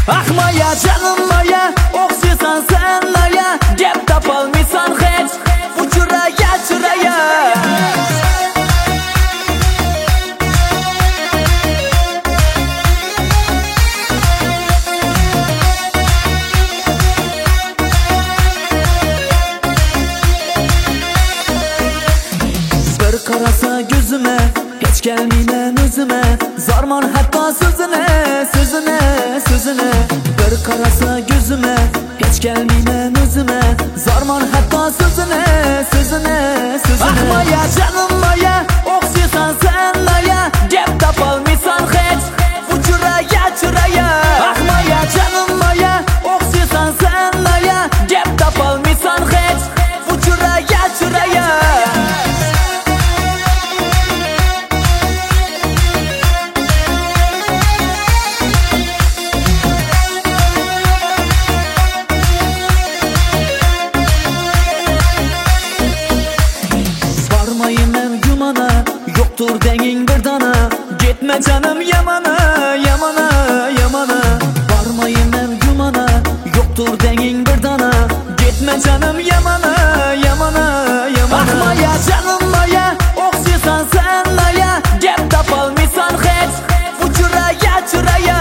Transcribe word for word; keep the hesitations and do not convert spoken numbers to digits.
Ah Maya canım Maya, oxysan sen Maya, gap topolmaysan hech uchuraya churaya. Bir qarasa gözüme, hiç gelmeymen özüme, zarman hatta sözüne, sözüne, sözüne. Bir qarasa gözüme, hiç gelmeymen özüme, zarman hatta sözüne, sözüne, sözüne. Ah Maya canım Maya, oxysan sen Maya, gap topolmaysan hech uchuraya churaya. Ah Maya canım Maya, oxysan sen Maya, gap topolmaysan hech uchuraya churaya. Yoktur dengin bir dana, gitme canım yamana, yamana, yamana. Varmayın ben gümana, yoktur dengin bir dana, gitme canım yamana, yamana, yamana. Ah Maya canım Maya, oxysan sen Maya, gap topolmaysan hech uchuraya churaya.